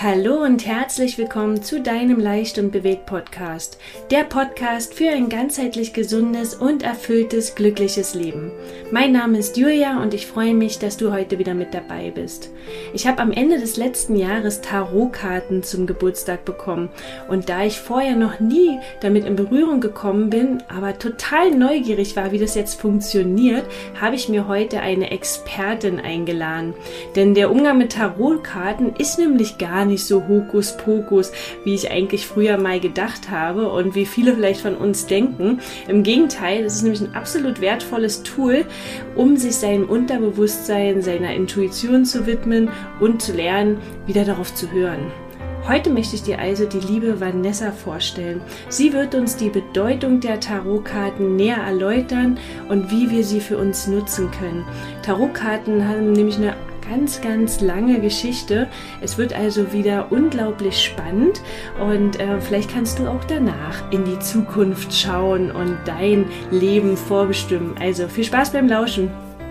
Hallo und herzlich willkommen zu deinem Leicht und bewegt Podcast. Der Podcast für ein ganzheitlich gesundes und erfülltes, glückliches Leben. Mein Name ist Julia und ich freue mich, dass du heute wieder mit dabei bist. Ich habe am Ende des letzten Jahres Tarotkarten zum Geburtstag bekommen und da ich vorher noch nie damit in Berührung gekommen bin, aber total neugierig war, wie das jetzt funktioniert, habe ich mir heute eine Expertin eingeladen. Denn der Umgang mit Tarotkarten ist nämlich gar nicht so Hokuspokus, wie ich eigentlich früher mal gedacht habe und wie viele vielleicht von uns denken. Im Gegenteil, es ist nämlich ein absolut wertvolles Tool, um sich seinem Unterbewusstsein, seiner Intuition zu widmen und zu lernen, wieder darauf zu hören. Heute möchte ich dir also die liebe Vanessa vorstellen. Sie wird uns die Bedeutung der Tarotkarten näher erläutern und wie wir sie für uns nutzen können. Tarotkarten haben nämlich eine ganz lange Geschichte. Es wird also wieder unglaublich spannend und vielleicht kannst du auch danach in die Zukunft schauen und dein Leben vorbestimmen. Also viel Spaß beim Lauschen.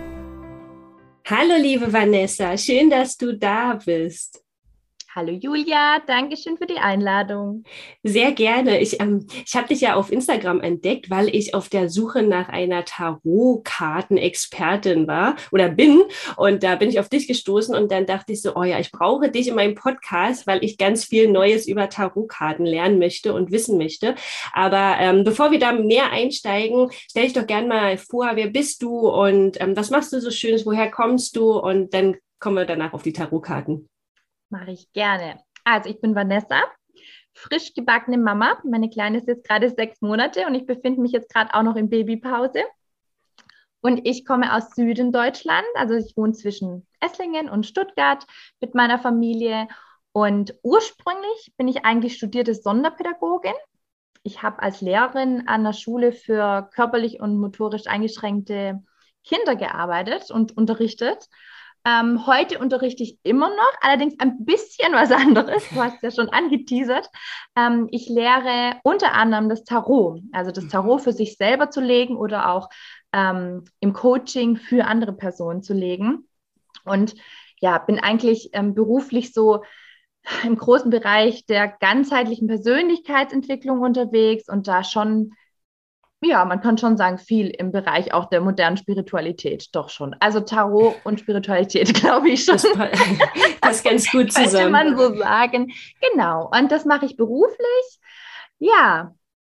Hallo liebe Vanessa, schön, dass du da bist. Hallo Julia, danke schön für die Einladung. Sehr gerne. Ich habe dich ja auf Instagram entdeckt, weil ich auf der Suche nach einer Tarotkarten-Expertin war oder bin. Und da bin ich auf dich gestoßen und dann dachte ich so, oh ja, ich brauche dich in meinem Podcast, weil ich ganz viel Neues über Tarotkarten lernen möchte und wissen möchte. Aber bevor wir da mehr einsteigen, stell dich doch gerne mal vor, wer bist du und was machst du so Schönes, woher kommst du? Und dann kommen wir danach auf die Tarotkarten. Mache ich gerne. Also ich bin Vanessa, frisch gebackene Mama. Meine Kleine ist jetzt gerade 6 Monate und ich befinde mich jetzt gerade auch noch in Babypause. Und ich komme aus Süden Deutschland, also ich wohne zwischen Esslingen und Stuttgart mit meiner Familie. Und ursprünglich bin ich eigentlich studierte Sonderpädagogin. Ich habe als Lehrerin an der Schule für körperlich und motorisch eingeschränkte Kinder gearbeitet und unterrichtet. Heute unterrichte ich immer noch, allerdings ein bisschen was anderes. Du hast ja schon angeteasert. Ich lehre unter anderem das Tarot, also das Tarot für sich selber zu legen oder auch im Coaching für andere Personen zu legen. Und ja, bin eigentlich beruflich so im großen Bereich der ganzheitlichen Persönlichkeitsentwicklung unterwegs und da schon, ja, man kann schon sagen, viel im Bereich auch der modernen Spiritualität, doch schon. Also Tarot und Spiritualität, glaube ich schon. Das passt ganz gut zusammen. Könnte man so sagen. Genau, und das mache ich beruflich. Ja,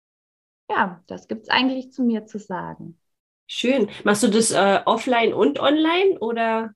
das gibt es eigentlich zu mir zu sagen. Schön. Machst du das offline und online oder?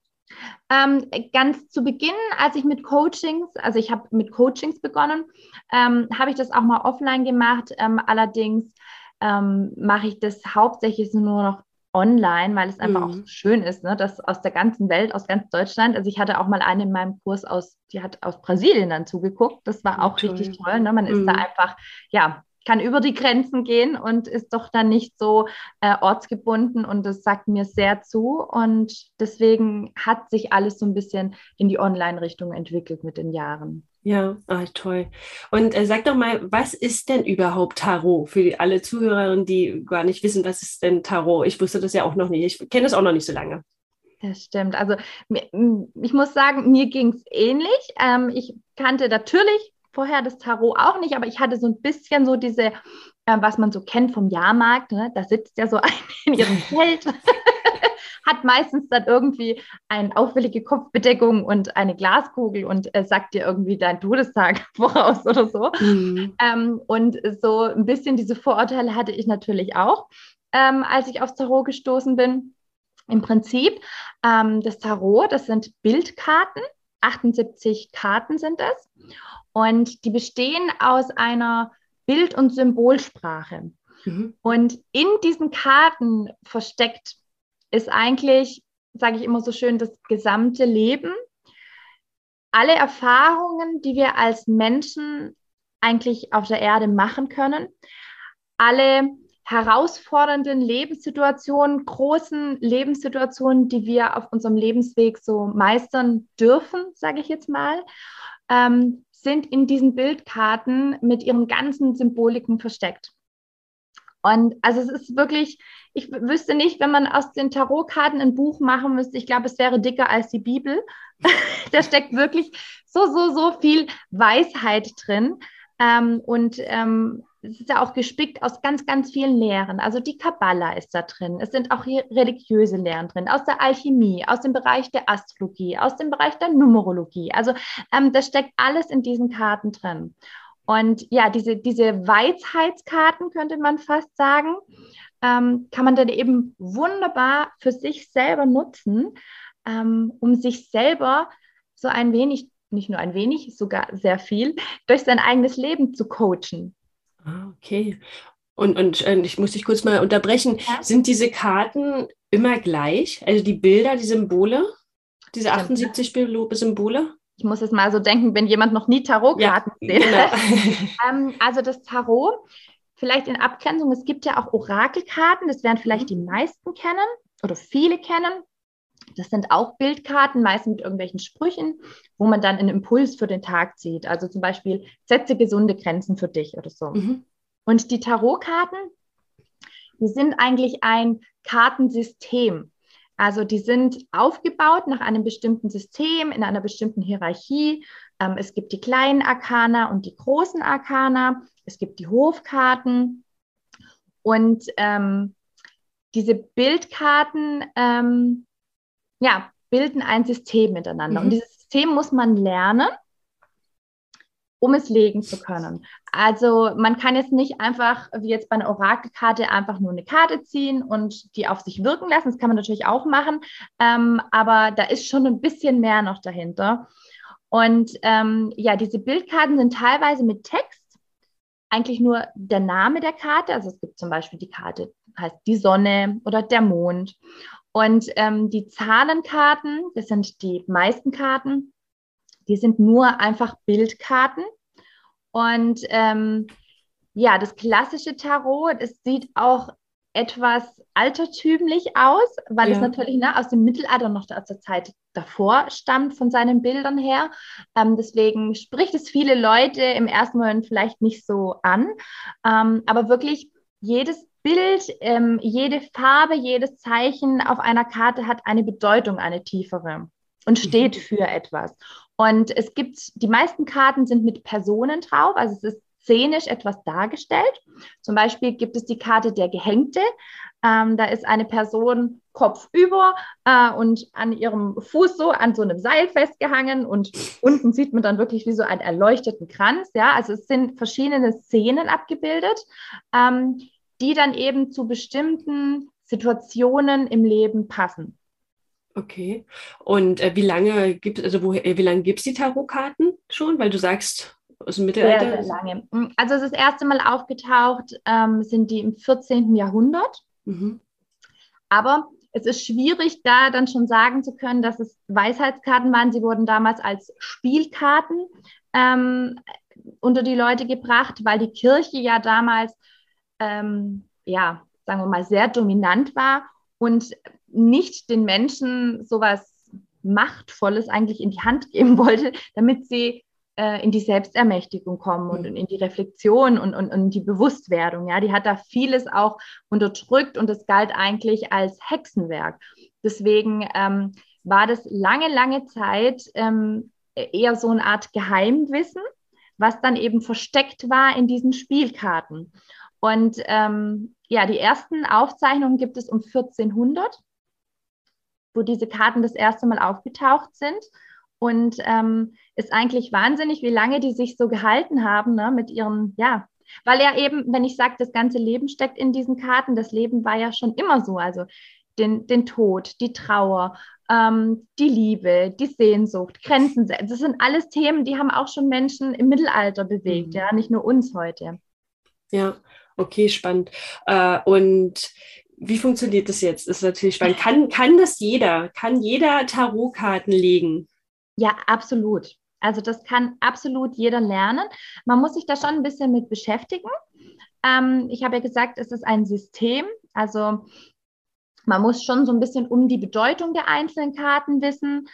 Ganz zu Beginn, als ich mit Coachings, also ich habe mit Coachings begonnen, habe ich das auch mal offline gemacht. Allerdings mache ich das hauptsächlich nur noch online, weil es einfach auch so schön ist, ne? Dass aus der ganzen Welt, aus ganz Deutschland, also ich hatte auch mal eine in meinem Kurs die hat aus Brasilien dann zugeguckt, das war auch toll. richtig toll, ne? Man ist da einfach, ja, kann über die Grenzen gehen und ist doch dann nicht so ortsgebunden und das sagt mir sehr zu und deswegen hat sich alles so ein bisschen in die Online-Richtung entwickelt mit den Jahren. Ja, toll. Und sag doch mal, was ist denn überhaupt Tarot für alle Zuhörerinnen, die gar nicht wissen, was ist denn Tarot? Ich wusste das ja auch noch nicht. Ich kenne das auch noch nicht so lange. Das stimmt. Also ich muss sagen, mir ging es ähnlich. Ich kannte natürlich vorher das Tarot auch nicht, aber ich hatte so ein bisschen so diese, was man so kennt vom Jahrmarkt, ne? Da sitzt ja so eine in ihrem Feld, hat meistens dann irgendwie eine auffällige Kopfbedeckung und eine Glaskugel und sagt dir irgendwie deinen Todestag voraus oder so. Und so ein bisschen diese Vorurteile hatte ich natürlich auch, als ich aufs Tarot gestoßen bin. Im Prinzip, das Tarot, das sind Bildkarten, 78 Karten sind es. Und die bestehen aus einer Bild- und Symbolsprache. Und in diesen Karten versteckt ist eigentlich, sage ich immer so schön, das gesamte Leben, alle Erfahrungen, die wir als Menschen eigentlich auf der Erde machen können, alle herausfordernden Lebenssituationen, großen Lebenssituationen, die wir auf unserem Lebensweg so meistern dürfen, sage ich jetzt mal, sind in diesen Bildkarten mit ihren ganzen Symboliken versteckt. Und also es ist wirklich, ich wüsste nicht, wenn man aus den Tarotkarten ein Buch machen müsste, ich glaube, es wäre dicker als die Bibel. Da steckt wirklich so viel Weisheit drin. Es ist ja auch gespickt aus ganz, ganz vielen Lehren. Also die Kabbala ist da drin. Es sind auch hier religiöse Lehren drin, aus der Alchemie, aus dem Bereich der Astrologie, aus dem Bereich der Numerologie. Also das steckt alles in diesen Karten drin. Und ja, diese Weisheitskarten, könnte man fast sagen, kann man dann eben wunderbar für sich selber nutzen, um sich selber so ein wenig, nicht nur ein wenig, sogar sehr viel, durch sein eigenes Leben zu coachen. Okay. Und ich muss dich kurz mal unterbrechen. Ja. Sind diese Karten immer gleich? Also die Bilder, die Symbole, diese Stimmt. 78 Symbole? Ich muss jetzt mal so denken, wenn jemand noch nie Tarotkarten gesehen hat. Also das Tarot, vielleicht in Abgrenzung, es gibt ja auch Orakelkarten, das werden vielleicht die meisten kennen oder viele kennen. Das sind auch Bildkarten, meist mit irgendwelchen Sprüchen, wo man dann einen Impuls für den Tag zieht. Also zum Beispiel, setze gesunde Grenzen für dich oder so. Mhm. Und die Tarotkarten, die sind eigentlich ein Kartensystem. Also die sind aufgebaut nach einem bestimmten System, in einer bestimmten Hierarchie. Es gibt die kleinen Arkana und die großen Arkana. Es gibt die Hofkarten. Und diese Bildkarten bilden ein System miteinander. Mhm. Und dieses System muss man lernen, um es legen zu können. Also man kann jetzt nicht einfach, wie jetzt bei einer Orakelkarte, einfach nur eine Karte ziehen und die auf sich wirken lassen. Das kann man natürlich auch machen, aber da ist schon ein bisschen mehr noch dahinter. Und diese Bildkarten sind teilweise mit Text, eigentlich nur der Name der Karte. Also es gibt zum Beispiel die Karte, heißt die Sonne oder der Mond. Und die Zahlenkarten, das sind die meisten Karten, die sind nur einfach Bildkarten. Und das klassische Tarot, das sieht auch etwas altertümlich aus, weil es natürlich aus dem Mittelalter noch aus der Zeit davor stammt, von seinen Bildern her. Deswegen spricht es viele Leute im ersten Moment vielleicht nicht so an. Aber wirklich jedes Bild, jede Farbe, jedes Zeichen auf einer Karte hat eine Bedeutung, eine tiefere und steht für etwas. Und es gibt, die meisten Karten sind mit Personen drauf, also es ist szenisch etwas dargestellt. Zum Beispiel gibt es die Karte der Gehängte. Da ist eine Person kopfüber und an ihrem Fuß so an so einem Seil festgehangen und unten sieht man dann wirklich wie so einen erleuchteten Kranz. Ja? Also es sind verschiedene Szenen abgebildet, die dann eben zu bestimmten Situationen im Leben passen. Okay. Und wie lange gibt es die Tarotkarten schon? Weil du sagst, aus dem Mittelalter? Sehr, sehr lange. Also es ist das erste Mal aufgetaucht, sind die im 14. Jahrhundert. Mhm. Aber es ist schwierig, da dann schon sagen zu können, dass es Weisheitskarten waren. Sie wurden damals als Spielkarten unter die Leute gebracht, weil die Kirche ja damals, sagen wir mal, sehr dominant war und nicht den Menschen sowas Machtvolles eigentlich in die Hand geben wollte, damit sie in die Selbstermächtigung kommen und in die Reflexion und die Bewusstwerdung. Ja, die hat da vieles auch unterdrückt und es galt eigentlich als Hexenwerk. Deswegen war das lange Zeit eher so eine Art Geheimwissen, was dann eben versteckt war in diesen Spielkarten. Und die ersten Aufzeichnungen gibt es um 1400, wo diese Karten das erste Mal aufgetaucht sind. Und ist eigentlich wahnsinnig, wie lange die sich so gehalten haben, ne, mit ihren, weil ja eben, wenn ich sage, das ganze Leben steckt in diesen Karten, das Leben war ja schon immer so, also den Tod, die Trauer, die Liebe, die Sehnsucht, Grenzen, das sind alles Themen, die haben auch schon Menschen im Mittelalter bewegt, ja, nicht nur uns heute. Ja, okay, spannend. Und wie funktioniert das jetzt? Das ist natürlich spannend. Kann jeder Tarotkarten legen? Ja, absolut. Also das kann absolut jeder lernen. Man muss sich da schon ein bisschen mit beschäftigen. Ich habe ja gesagt, es ist ein System. Also man muss schon so ein bisschen um die Bedeutung der einzelnen Karten wissen.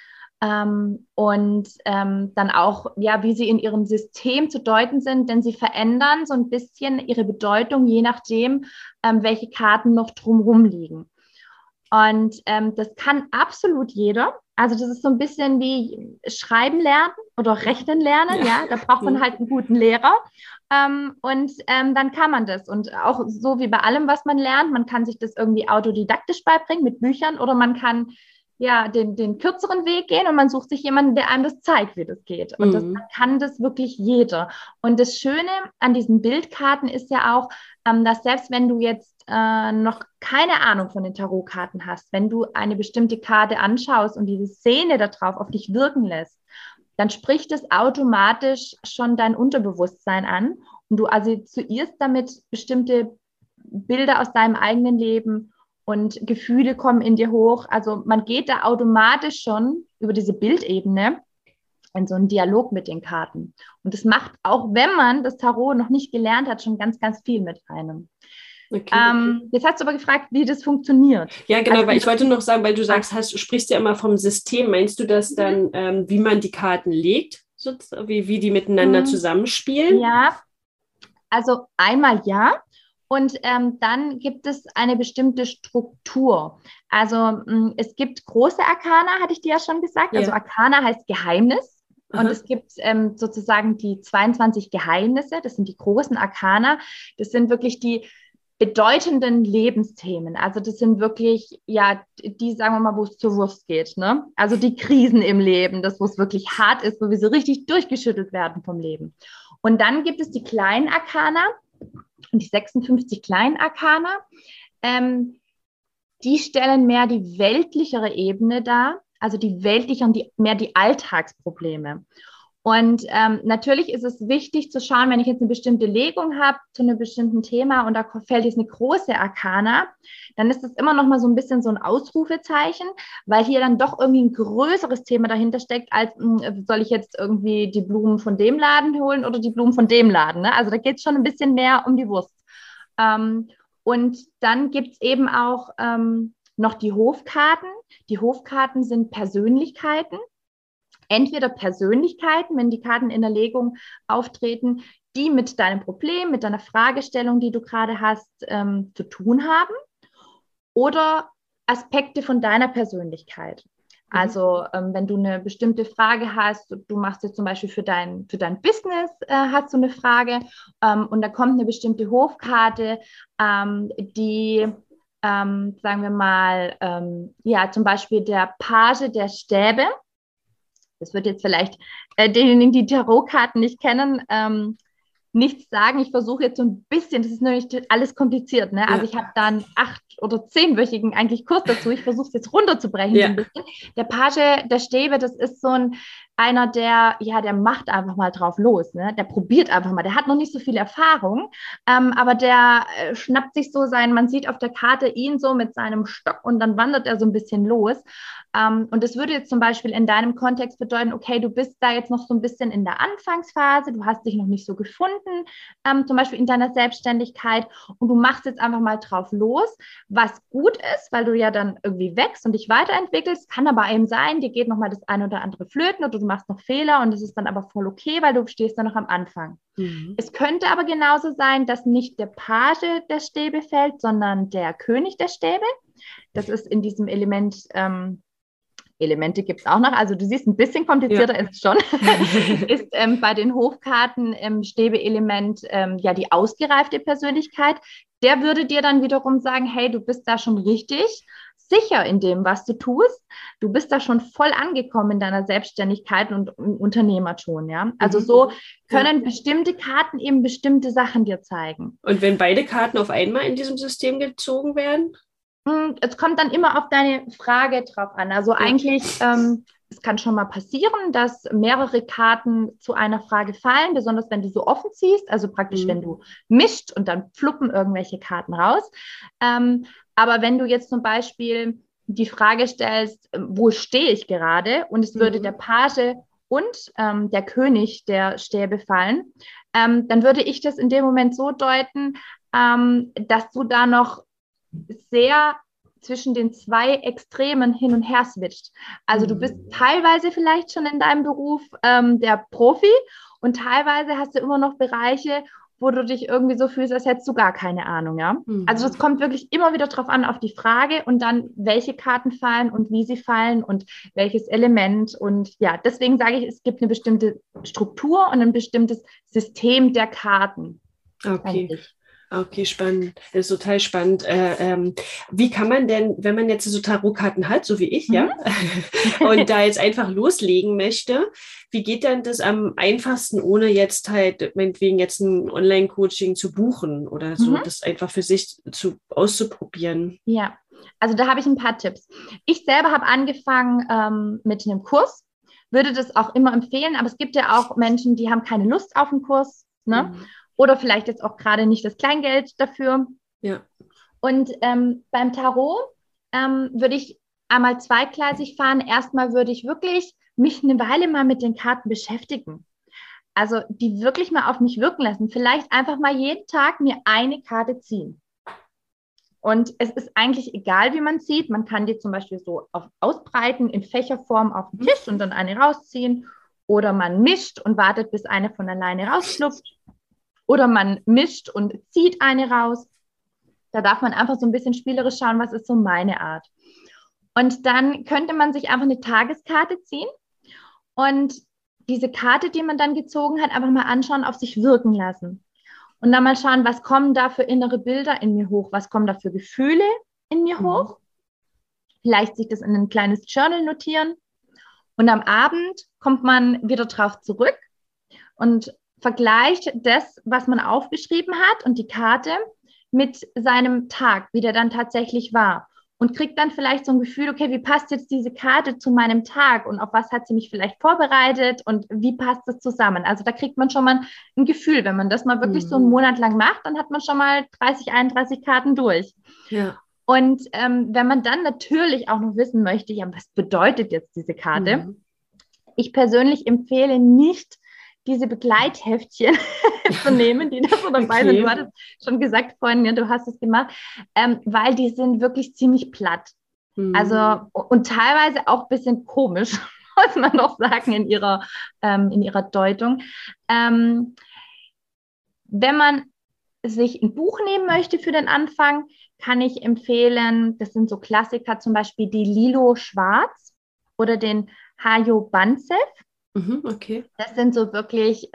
Dann auch, ja, wie sie in ihrem System zu deuten sind, denn sie verändern so ein bisschen ihre Bedeutung, je nachdem, welche Karten noch drumherum liegen. Und das kann absolut jeder. Also das ist so ein bisschen wie Schreiben lernen oder Rechnen lernen, ja. Da braucht man halt einen guten Lehrer. Dann kann man das. Und auch so wie bei allem, was man lernt, man kann sich das irgendwie autodidaktisch beibringen mit Büchern oder man kann ja den kürzeren Weg gehen und man sucht sich jemanden, der einem das zeigt, wie das geht. Und das kann das wirklich jeder. Und das Schöne an diesen Bildkarten ist ja auch, dass selbst wenn du jetzt noch keine Ahnung von den Tarotkarten hast, wenn du eine bestimmte Karte anschaust und diese Szene darauf auf dich wirken lässt, dann spricht es automatisch schon dein Unterbewusstsein an und du assoziierst damit bestimmte Bilder aus deinem eigenen Leben und Gefühle kommen in dir hoch. Also man geht da automatisch schon über diese Bildebene in so einen Dialog mit den Karten. Und das macht, auch wenn man das Tarot noch nicht gelernt hat, schon ganz, ganz viel mit einem. Okay. Jetzt hast du aber gefragt, wie das funktioniert. Ja, genau, also, weil ich wollte noch sagen, weil du sagst, sprichst ja immer vom System. Meinst du das dann, wie man die Karten legt, wie die miteinander zusammenspielen? Ja, also einmal ja. Und dann gibt es eine bestimmte Struktur. Also es gibt große Arkana, hatte ich dir ja schon gesagt. Ja. Also Arkana heißt Geheimnis. Und es gibt sozusagen die 22 Geheimnisse. Das sind die großen Arkana. Das sind wirklich die bedeutenden Lebensthemen. Also das sind wirklich, ja, die, sagen wir mal, wo es zur Wurst geht. Ne? Also die Krisen im Leben, das, wo es wirklich hart ist, wo wir so richtig durchgeschüttelt werden vom Leben. Und dann gibt es die kleinen Arkana. Und die 56 kleinen Arkana, die stellen mehr die weltlichere Ebene dar, also die weltlichen, mehr die Alltagsprobleme. Und natürlich ist es wichtig zu schauen, wenn ich jetzt eine bestimmte Legung habe zu einem bestimmten Thema und da fällt jetzt eine große Arkana, dann ist das immer noch mal so ein bisschen so ein Ausrufezeichen, weil hier dann doch irgendwie ein größeres Thema dahinter steckt, als soll ich jetzt irgendwie die Blumen von dem Laden holen oder die Blumen von dem Laden. Ne? Also da geht es schon ein bisschen mehr um die Wurst. Und dann gibt es eben auch noch die Hofkarten. Die Hofkarten sind Persönlichkeiten. Entweder Persönlichkeiten, wenn die Karten in der Legung auftreten, die mit deinem Problem, mit deiner Fragestellung, die du gerade hast, zu tun haben, oder Aspekte von deiner Persönlichkeit. Also wenn du eine bestimmte Frage hast, du machst jetzt zum Beispiel für dein Business, hast du eine Frage und da kommt eine bestimmte Hofkarte, die, sagen wir mal, ja, zum Beispiel der Page der Stäbe. Das wird jetzt vielleicht denen, die Tarotkarten nicht kennen, nichts sagen. Ich versuche jetzt so ein bisschen, das ist nämlich alles kompliziert. Ne? Also ich habe da einen 8- oder 10-wöchigen eigentlich Kurs dazu. Ich versuche es jetzt runterzubrechen. So ein bisschen. Der Page der Stäbe, das ist so einer, der macht einfach mal drauf los. Ne? Der probiert einfach mal. Der hat noch nicht so viel Erfahrung, aber der schnappt sich so man sieht auf der Karte ihn so mit seinem Stock und dann wandert er so ein bisschen los. Und das würde jetzt zum Beispiel in deinem Kontext bedeuten, okay, du bist da jetzt noch so ein bisschen in der Anfangsphase, du hast dich noch nicht so gefunden, zum Beispiel in deiner Selbstständigkeit und du machst jetzt einfach mal drauf los, was gut ist, weil du ja dann irgendwie wächst und dich weiterentwickelst, kann aber eben sein, dir geht nochmal das eine oder andere flöten oder du machst noch Fehler und das ist dann aber voll okay, weil du stehst dann noch am Anfang. Es könnte aber genauso sein, dass nicht der Page der Stäbe fällt, sondern der König der Stäbe. Das ist in diesem Element, Elemente gibt es auch noch, also du siehst, ein bisschen komplizierter ist es schon, ist bei den Hofkarten Stäbe-Element ja die ausgereifte Persönlichkeit. Der würde dir dann wiederum sagen, hey, du bist da schon richtig sicher in dem, was du tust. Du bist da schon voll angekommen in deiner Selbstständigkeit und im Unternehmertum, ja. Also so können bestimmte Karten eben bestimmte Sachen dir zeigen. Und wenn beide Karten auf einmal in diesem System gezogen werden? Es kommt dann immer auf deine Frage drauf an. Also eigentlich, es kann schon mal passieren, dass mehrere Karten zu einer Frage fallen, besonders wenn du so offen ziehst, also praktisch, wenn du mischt und dann fluppen irgendwelche Karten raus. Aber wenn du jetzt zum Beispiel die Frage stellst, wo stehe ich gerade? Und es würde der Page und der König der Stäbe fallen, dann würde ich das in dem Moment so deuten, dass du da noch sehr zwischen den zwei Extremen hin und her switcht. Also du bist teilweise vielleicht schon in deinem Beruf der Profi und teilweise hast du immer noch Bereiche, wo du dich irgendwie so fühlst, als hättest du gar keine Ahnung, ja. Also es kommt wirklich immer wieder drauf an, auf die Frage und dann, welche Karten fallen und wie sie fallen und welches Element. Und ja, deswegen sage ich, es gibt eine bestimmte Struktur und ein bestimmtes System der Karten. Okay. Okay, spannend. Das ist total spannend. Wie kann man denn, wenn man jetzt so Tarotkarten hat, so wie ich, ja, und da jetzt einfach loslegen möchte, wie geht denn das am einfachsten, ohne jetzt halt meinetwegen jetzt ein Online-Coaching zu buchen oder so, das einfach für sich auszuprobieren? Ja, also da habe ich ein paar Tipps. Ich selber habe angefangen mit einem Kurs, würde das auch immer empfehlen, aber es gibt ja auch Menschen, die haben keine Lust auf einen Kurs, ne? Oder vielleicht jetzt auch gerade nicht das Kleingeld dafür. Ja. Und beim Tarot würde ich einmal zweigleisig fahren. Erstmal würde ich wirklich mich eine Weile mal mit den Karten beschäftigen. Also die wirklich mal auf mich wirken lassen. Vielleicht einfach mal jeden Tag mir eine Karte ziehen. Und es ist eigentlich egal, wie man zieht. Man kann die zum Beispiel so ausbreiten in Fächerform auf den Tisch und dann eine rausziehen. Oder man mischt und wartet, bis eine von alleine rausschlupft. Oder man mischt und zieht eine raus. Da darf man einfach so ein bisschen spielerisch schauen, was ist so meine Art. Und dann könnte man sich einfach eine Tageskarte ziehen und diese Karte, die man dann gezogen hat, einfach mal anschauen, auf sich wirken lassen. Und dann mal schauen, was kommen da für innere Bilder in mir hoch, was kommen da für Gefühle in mir hoch. Vielleicht sich das in ein kleines Journal notieren. Und am Abend kommt man wieder drauf zurück und vergleicht das, was man aufgeschrieben hat und die Karte mit seinem Tag, wie der dann tatsächlich war. Und kriegt dann vielleicht so ein Gefühl, okay, wie passt jetzt diese Karte zu meinem Tag und auf was hat sie mich vielleicht vorbereitet und wie passt das zusammen? Also da kriegt man schon mal ein Gefühl, wenn man das mal wirklich so einen Monat lang macht, dann hat man schon mal 30, 31 Karten durch. Ja. Und wenn man dann natürlich auch noch wissen möchte, ja, was bedeutet jetzt diese Karte? Ich persönlich empfehle nicht, diese Begleitheftchen zu nehmen, die da so dabei sind. Du hattest schon gesagt vorhin, ja, du hast es gemacht, weil die sind wirklich ziemlich platt. Also, und teilweise auch ein bisschen komisch, muss man doch sagen, in ihrer Deutung. Wenn man sich ein Buch nehmen möchte für den Anfang, kann ich empfehlen, das sind so Klassiker, zum Beispiel die Lilo Schwarz oder den Hajo Banzev. Okay. Das sind so wirklich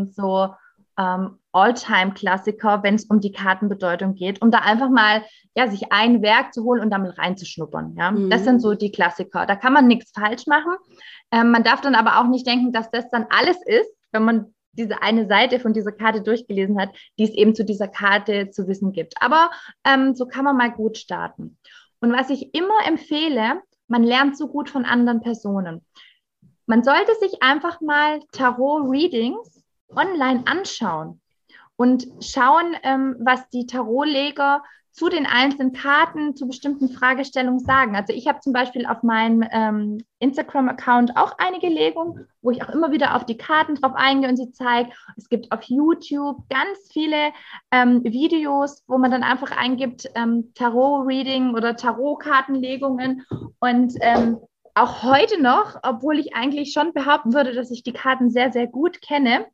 All-Time-Klassiker, wenn es um die Kartenbedeutung geht, um da einfach mal sich ein Werk zu holen und damit reinzuschnuppern. Ja? Das sind so die Klassiker. Da kann man nichts falsch machen. Man darf dann aber auch nicht denken, dass das dann alles ist, wenn man diese eine Seite von dieser Karte durchgelesen hat, die es eben zu dieser Karte zu wissen gibt. Aber so kann man mal gut starten. Und was ich immer empfehle, man lernt so gut von anderen Personen. Man sollte sich einfach mal Tarot-Readings online anschauen und schauen, was die Tarotleger zu den einzelnen Karten, zu bestimmten Fragestellungen sagen. Also ich habe zum Beispiel auf meinem Instagram-Account auch einige Legungen, wo ich auch immer wieder auf die Karten drauf eingehe und sie zeige. Es gibt auf YouTube ganz viele Videos, wo man dann einfach eingibt, Tarot-Reading oder Tarot-Kartenlegungen und auch heute noch, obwohl ich eigentlich schon behaupten würde, dass ich die Karten sehr, sehr gut kenne,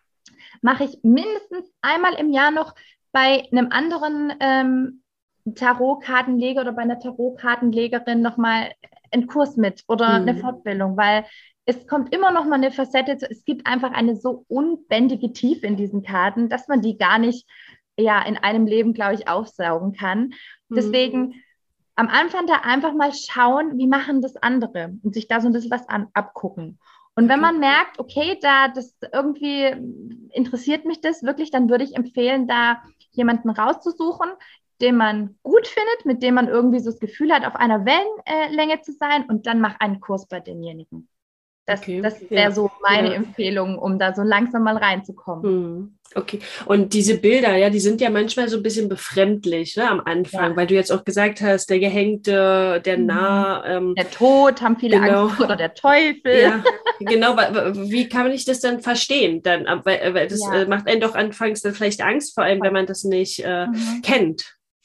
mache ich mindestens einmal im Jahr noch bei einem anderen Tarotkartenleger oder bei einer Tarotkartenlegerin nochmal einen Kurs mit oder eine Fortbildung, weil es kommt immer noch mal eine Facette, es gibt einfach eine so unbändige Tiefe in diesen Karten, dass man die gar nicht in einem Leben, glaube ich, aufsaugen kann. Deswegen am Anfang da einfach mal schauen, wie machen das andere und sich da so ein bisschen was abgucken. Und wenn man merkt, okay, das irgendwie interessiert mich das wirklich, dann würde ich empfehlen, da jemanden rauszusuchen, den man gut findet, mit dem man irgendwie so das Gefühl hat, auf einer Wellenlänge zu sein und dann mach einen Kurs bei denjenigen. Das wäre so meine Empfehlung, um da so langsam mal reinzukommen. Okay. Und diese Bilder, ja, die sind ja manchmal so ein bisschen befremdlich, ne, am Anfang, weil du jetzt auch gesagt hast, der Gehängte, der Narr. Der Tod, haben viele Angst vor, oder der Teufel. Ja, genau. Wie kann ich das dann verstehen? Dann, weil das macht einen doch anfangs dann vielleicht Angst, vor allem, wenn man das nicht kennt.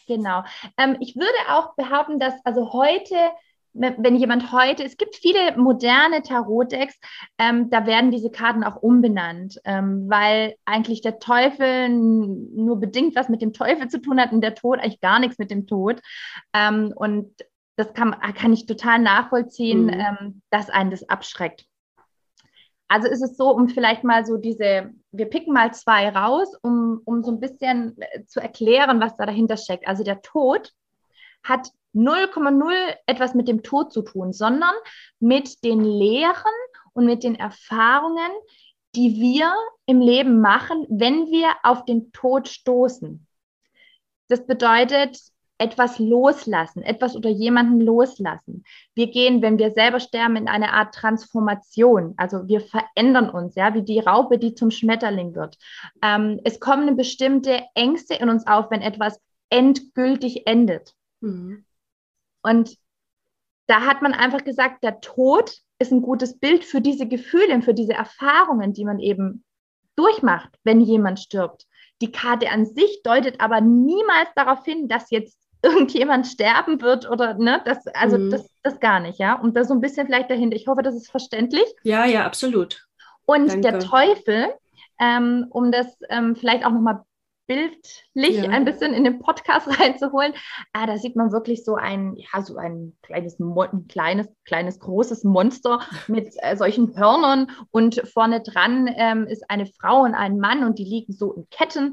Genau. Ich würde auch behaupten, dass also heute, wenn jemand heute, es gibt viele moderne Tarot-Decks, da werden diese Karten auch umbenannt, weil eigentlich der Teufel nur bedingt was mit dem Teufel zu tun hat und der Tod eigentlich gar nichts mit dem Tod. Und das kann ich total nachvollziehen, dass einen das abschreckt. Also ist es so, um vielleicht mal so wir picken mal 2 raus, um so ein bisschen zu erklären, was da dahinter steckt. Also der Tod hat 0,0 etwas mit dem Tod zu tun, sondern mit den Lehren und mit den Erfahrungen, die wir im Leben machen, wenn wir auf den Tod stoßen. Das bedeutet, etwas loslassen, etwas oder jemanden loslassen. Wir gehen, wenn wir selber sterben, in eine Art Transformation. Also wir verändern uns, ja, wie die Raupe, die zum Schmetterling wird. Es kommen bestimmte Ängste in uns auf, wenn etwas endgültig endet. Mhm. Und da hat man einfach gesagt, der Tod ist ein gutes Bild für diese Gefühle, für diese Erfahrungen, die man eben durchmacht, wenn jemand stirbt. Die Karte an sich deutet aber niemals darauf hin, dass jetzt irgendjemand sterben wird oder ne, das gar nicht, ja. Und das so ein bisschen vielleicht dahinter. Ich hoffe, das ist verständlich. Ja, absolut. Und Danke. Der Teufel, um das vielleicht auch nochmal bildlich ein bisschen in den Podcast reinzuholen, da sieht man wirklich so ein kleines, großes Monster mit solchen Hörnern und vorne dran ist eine Frau und ein Mann und die liegen so in Ketten.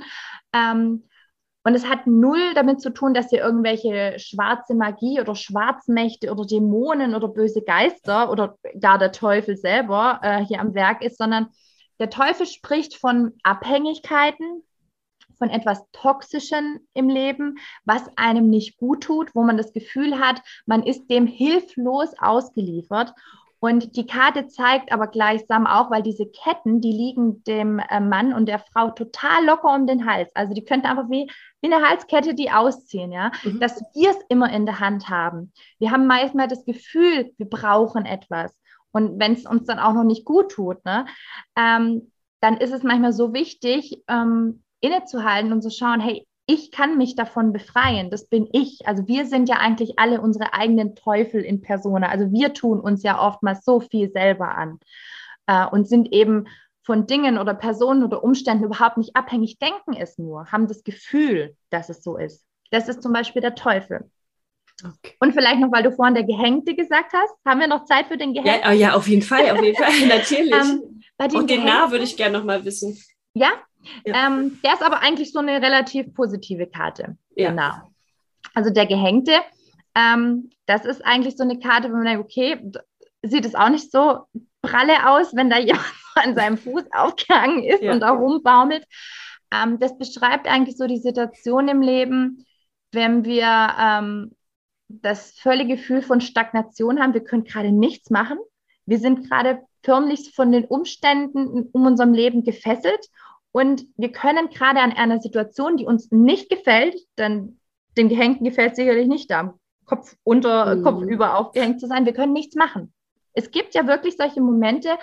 Und es hat 0 damit zu tun, dass hier irgendwelche schwarze Magie oder Schwarzmächte oder Dämonen oder böse Geister oder gar der Teufel selber hier am Werk ist, sondern der Teufel spricht von Abhängigkeiten, von etwas Toxischen im Leben, was einem nicht gut tut, wo man das Gefühl hat, man ist dem hilflos ausgeliefert. Und die Karte zeigt aber gleichsam auch, weil diese Ketten, die liegen dem Mann und der Frau total locker um den Hals. Also die könnten einfach wie eine Halskette die ausziehen, ja, dass wir es immer in der Hand haben. Wir haben manchmal das Gefühl, wir brauchen etwas. Und wenn es uns dann auch noch nicht gut tut, ne, dann ist es manchmal so wichtig, innezuhalten und zu schauen, hey, ich kann mich davon befreien, das bin ich. Also wir sind ja eigentlich alle unsere eigenen Teufel in Persona. Also wir tun uns ja oftmals so viel selber an und sind eben von Dingen oder Personen oder Umständen überhaupt nicht abhängig, denken es nur, haben das Gefühl, dass es so ist. Das ist zum Beispiel der Teufel. Okay. Und vielleicht noch, weil du vorhin der Gehängte gesagt hast, haben wir noch Zeit für den Gehängten? Ja, auf jeden Fall, natürlich. Und den Namen würde ich gerne noch mal wissen. Ja? Der ist aber eigentlich so eine relativ positive Karte. Ja. Genau. Also der Gehängte, das ist eigentlich so eine Karte, wo man denkt, okay, sieht es auch nicht so pralle aus, wenn da jemand an seinem Fuß aufgehangen ist und da rumbaumelt. Das beschreibt eigentlich so die Situation im Leben, wenn wir das völlige Gefühl von Stagnation haben. Wir können gerade nichts machen. Wir sind gerade förmlich von den Umständen um unserem Leben gefesselt. Und wir können gerade an einer Situation, die uns nicht gefällt, denn dem Gehängten gefällt es sicherlich nicht, da Kopf über aufgehängt zu sein, wir können nichts machen. Es gibt ja wirklich solche Momente,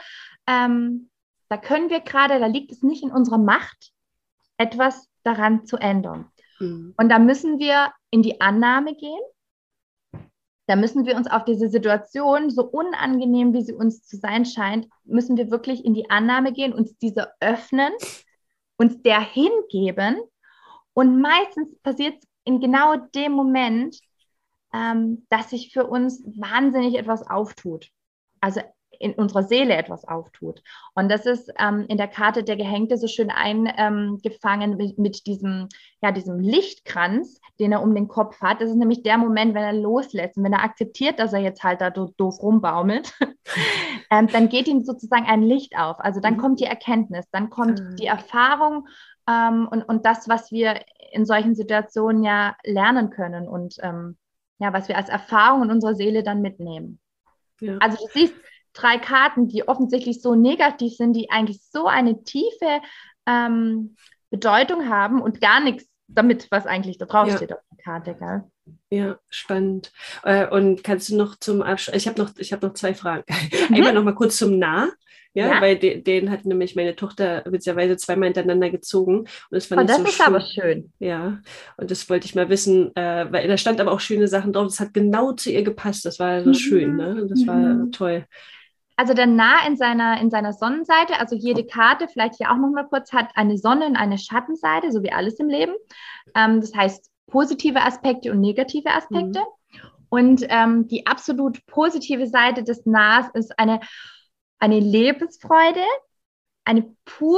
da können wir gerade, da liegt es nicht in unserer Macht, etwas daran zu ändern. Und da müssen wir in die Annahme gehen. Da müssen wir uns auf diese Situation, so unangenehm wie sie uns zu sein scheint, müssen wir wirklich in die Annahme gehen, uns dieser öffnen, uns der hingeben und meistens passiert es in genau dem Moment, dass sich für uns wahnsinnig etwas auftut, also in unserer Seele etwas auftut. Und das ist in der Karte der Gehängte so schön eingefangen mit diesem Lichtkranz, den er um den Kopf hat. Das ist nämlich der Moment, wenn er loslässt und wenn er akzeptiert, dass er jetzt halt da doof rumbaumelt, dann geht ihm sozusagen ein Licht auf. Also dann kommt die Erkenntnis, dann kommt die Erfahrung und das, was wir in solchen Situationen ja lernen können und was wir als Erfahrung in unserer Seele dann mitnehmen. Ja. Also du siehst 3 Karten, die offensichtlich so negativ sind, die eigentlich so eine tiefe Bedeutung haben und gar nichts damit, was eigentlich da drauf steht auf der Karte. Gell? Ja, spannend. Und kannst du noch zum Abschluss, ich hab noch zwei Fragen. Einmal noch mal kurz zum Nah. Ja, Ja, weil den hat nämlich meine Tochter witzigerweise zweimal hintereinander gezogen und das fand und ich das so ist aber schön. schön. Ja, und das wollte ich mal wissen, weil da stand aber auch schöne Sachen drauf. Das hat genau zu ihr gepasst. Das war so schön, Mhm. ne? Das war Mhm. toll. Also der Nah in seiner Sonnenseite, also jede Karte, vielleicht hier auch noch mal kurz, hat eine Sonne- und eine Schattenseite, so wie alles im Leben. Das heißt positive Aspekte und negative Aspekte. Mhm. Und die absolut positive Seite des Nahs ist eine Lebensfreude, eine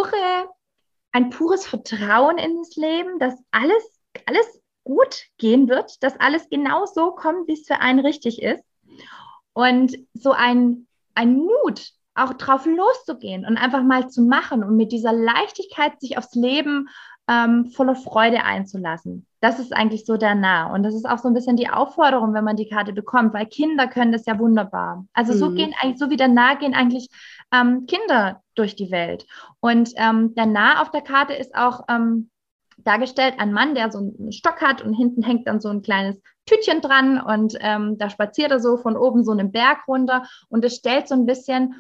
ein pures Vertrauen in das Leben, dass alles gut gehen wird, dass alles genau so kommt, wie es für einen richtig ist. Und so ein Mut, auch drauf loszugehen und einfach mal zu machen und mit dieser Leichtigkeit sich aufs Leben voller Freude einzulassen. Das ist eigentlich so der Nah. Und das ist auch so ein bisschen die Aufforderung, wenn man die Karte bekommt, weil Kinder können das ja wunderbar. Also so Mhm. gehen eigentlich, so wie der Nah gehen eigentlich Kinder durch die Welt. Und der Nah auf der Karte ist auch dargestellt, ein Mann, der so einen Stock hat und hinten hängt dann so ein kleines Tütchen dran und da spaziert er so von oben so einen Berg runter und es stellt so ein bisschen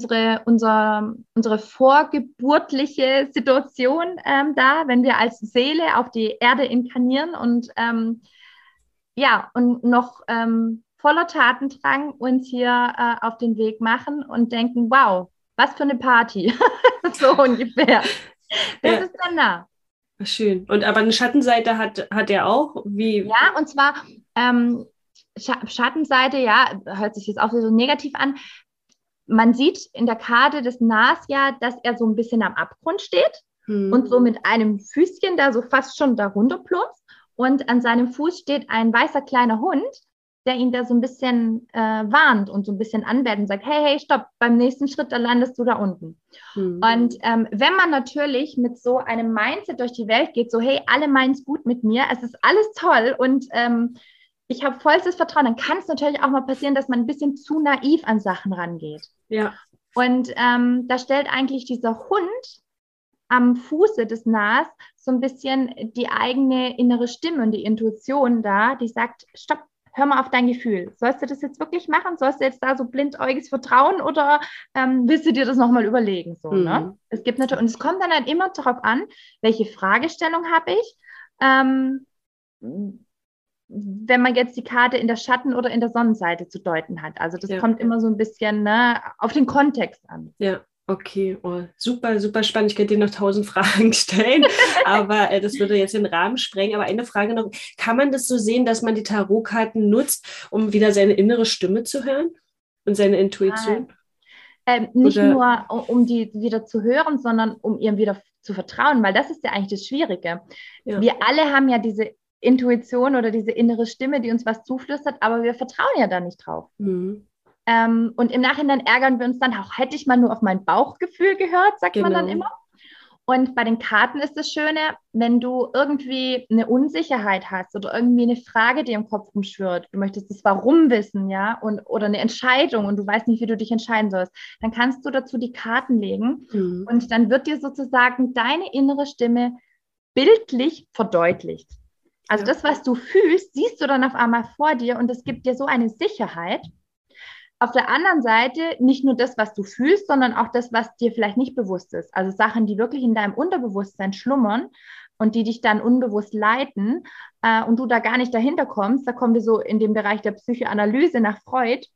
unsere vorgeburtliche Situation dar, wenn wir als Seele auf die Erde inkarnieren und ja, und noch voller Tatendrang uns hier auf den Weg machen und denken, wow, was für eine Party, so ungefähr. Das Ja, ist dann nah. schön. Und aber eine Schattenseite hat er auch. Wie? Ja, und zwar ähm, Schattenseite, ja, hört sich jetzt auch so negativ an. Man sieht in der Karte des Nas ja, dass er so ein bisschen am Abgrund steht und Mhm. so mit einem Füßchen da so fast schon darunter plumpst. Und an seinem Fuß steht ein weißer kleiner Hund, der ihn da so ein bisschen warnt und so ein bisschen anbellt und sagt, hey, hey, stopp, beim nächsten Schritt, da landest du da unten. Mhm. Und wenn man natürlich mit so einem Mindset durch die Welt geht, so hey, alle meinen es gut mit mir, es ist alles toll und ich habe vollstes Vertrauen, dann kann es natürlich auch mal passieren, dass man ein bisschen zu naiv an Sachen rangeht. Ja, Und da stellt eigentlich dieser Hund am Fuße des Nas so ein bisschen die eigene innere Stimme und die Intuition da, die sagt, stopp, hör mal auf dein Gefühl. Sollst du das jetzt wirklich machen? Sollst du jetzt da so blindäugiges vertrauen oder willst du dir das nochmal überlegen? So, ne? mhm. Es gibt natürlich, und es kommt dann halt immer darauf an, welche Fragestellung habe ich. Ähm, wenn man jetzt die Karte in der Schatten- oder in der Sonnenseite zu deuten hat. Also das Ja, kommt immer so ein bisschen ne, auf den Kontext an. ja. Okay, oh, super, super spannend. Ich könnte dir noch 1000 Fragen stellen, aber das würde jetzt den Rahmen sprengen. Aber eine Frage noch, kann man das so sehen, dass man die Tarotkarten nutzt, um wieder seine innere Stimme zu hören und seine Ah, Intuition? nicht Oder, nur, um die wieder zu hören, sondern um ihr wieder zu vertrauen, weil das ist ja eigentlich das Schwierige. ja. Wir alle haben ja diese Intuition oder diese innere Stimme, die uns was zuflüstert, aber wir vertrauen ja da nicht drauf. Mhm. Und im Nachhinein ärgern wir uns dann auch, hätte ich mal nur auf mein Bauchgefühl gehört, sagt man dann Genau. immer. Und bei den Karten ist das Schöne, wenn du irgendwie eine Unsicherheit hast oder irgendwie eine Frage, die im Kopf rumschwirrt, du möchtest das Warum wissen, ja, oder eine Entscheidung und du weißt nicht, wie du dich entscheiden sollst, dann kannst du dazu die Karten legen Mhm. und dann wird dir sozusagen deine innere Stimme bildlich verdeutlicht. Also Ja. das, was du fühlst, siehst du dann auf einmal vor dir und es gibt dir so eine Sicherheit. Auf der anderen Seite nicht nur das, was du fühlst, sondern auch das, was dir vielleicht nicht bewusst ist. Also Sachen, die wirklich in deinem Unterbewusstsein schlummern und die dich dann unbewusst leiten und du da gar nicht dahinter kommst. Da kommen wir so in den Bereich der Psychoanalyse nach Freud.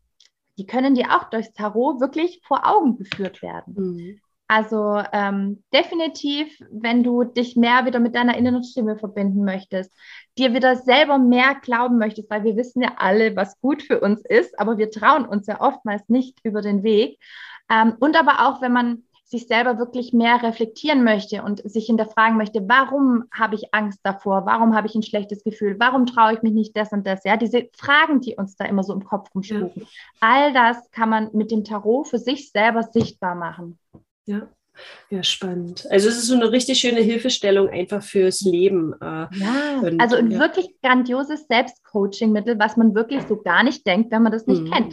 Die können dir auch durchs Tarot wirklich vor Augen geführt werden. Mhm. Also definitiv, wenn du dich mehr wieder mit deiner inneren Stimme verbinden möchtest, dir wieder selber mehr glauben möchtest, weil wir wissen ja alle, was gut für uns ist, aber wir trauen uns ja oftmals nicht über den Weg. Und aber auch, wenn man sich selber wirklich mehr reflektieren möchte und sich hinterfragen möchte, warum habe ich Angst davor? Warum habe ich ein schlechtes Gefühl? Warum traue ich mich nicht das und das? Ja, diese Fragen, die uns da immer so im Kopf Ja. rumspuken. All das kann man mit dem Tarot für sich selber sichtbar machen. Ja. Ja, spannend. Also es ist so eine richtig schöne Hilfestellung einfach fürs Leben. Ja, also Und ein ja. wirklich grandioses Selbstcoaching-Mittel, was man wirklich so gar nicht denkt, wenn man das nicht Mhm. kennt.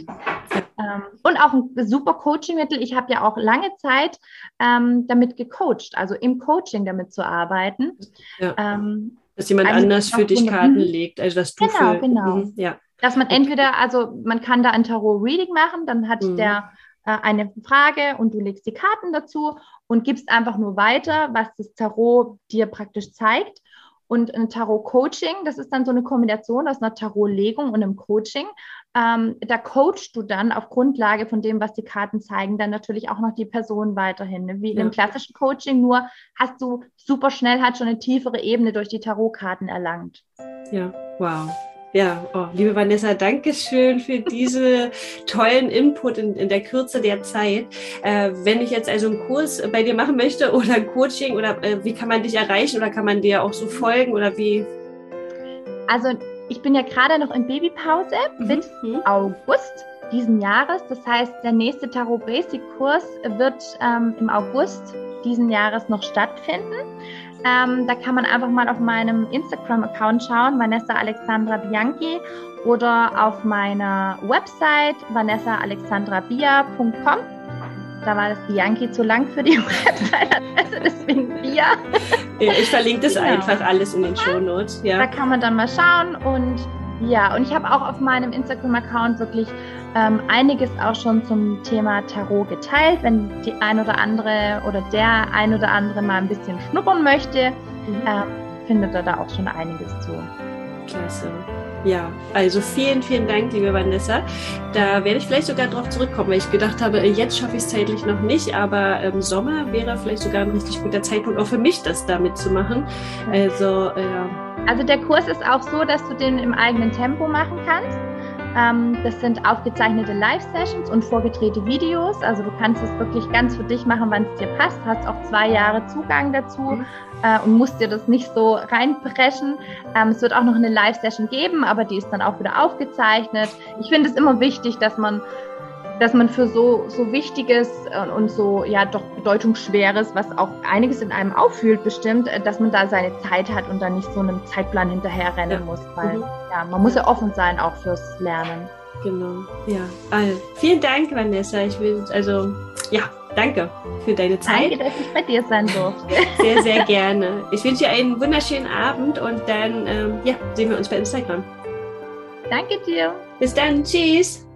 Und auch ein super Coaching-Mittel. Ich habe ja auch lange Zeit damit gecoacht, also im Coaching damit zu arbeiten. Ja. Dass jemand anders für dich Karten legt, also dass du Genau. Ja. Dass man entweder, also man kann da ein Tarot-Reading machen, dann hat der eine Frage und du legst die Karten dazu und gibst einfach nur weiter, was das Tarot dir praktisch zeigt. Und ein Tarot-Coaching, das ist dann so eine Kombination aus einer Tarot-Legung und einem Coaching. Da coachst du dann auf Grundlage von dem, was die Karten zeigen, dann natürlich auch noch die Person weiterhin. Ne? Wie in einem klassischen Coaching, nur hast du super schnell schon eine tiefere Ebene durch die Tarotkarten erlangt. Ja, wow. Ja, liebe Vanessa, danke schön für diese tollen Input in der Kürze der Zeit. Wenn ich jetzt also einen Kurs bei dir machen möchte oder ein Coaching, oder wie kann man dich erreichen, oder kann man dir auch so folgen, oder wie? Also ich bin ja gerade noch in Babypause bis August diesen Jahres. Das heißt, der nächste Tarot Basic Kurs wird im August diesen Jahres noch stattfinden. Da kann man einfach mal auf meinem Instagram-Account schauen, Vanessa Alexandra Bianchi, oder auf meiner Website vanessaalexandrabia.com. Da war das Bianchi zu lang für die Website-Adresse, deswegen Bia. Ich verlinke das einfach alles in den Shownotes. Ja. Da kann man dann mal schauen und ich habe auch auf meinem Instagram-Account wirklich einiges auch schon zum Thema Tarot geteilt. Wenn die ein oder andere oder der ein oder andere mal ein bisschen schnuppern möchte, findet er da auch schon einiges zu. Klasse. Ja, also vielen, vielen Dank, liebe Vanessa. Da werde ich vielleicht sogar drauf zurückkommen, weil ich gedacht habe, jetzt schaffe ich es zeitlich noch nicht, aber im Sommer wäre vielleicht sogar ein richtig guter Zeitpunkt auch für mich, das da mitzumachen. Also der Kurs ist auch so, dass du den im eigenen Tempo machen kannst. Das sind aufgezeichnete Live-Sessions und vorgedrehte Videos. Also du kannst es wirklich ganz für dich machen, wann es dir passt. Hast auch 2 Jahre Zugang dazu und musst dir das nicht so reinpreschen. Es wird auch noch eine Live-Session geben, aber die ist dann auch wieder aufgezeichnet. Ich finde es immer wichtig, dass man für so Wichtiges und so doch bedeutungsschweres, was auch einiges in einem auffühlt bestimmt, dass man da seine Zeit hat und dann nicht so einem Zeitplan hinterherrennen muss, weil man muss ja offen sein auch fürs Lernen. Genau, ja. Also, vielen Dank, Vanessa. Danke für deine Zeit. Danke, dass ich bei dir sein durfte. Sehr, sehr gerne. Ich wünsche dir einen wunderschönen Abend und dann sehen wir uns bei Instagram. Danke dir. Bis dann. Tschüss.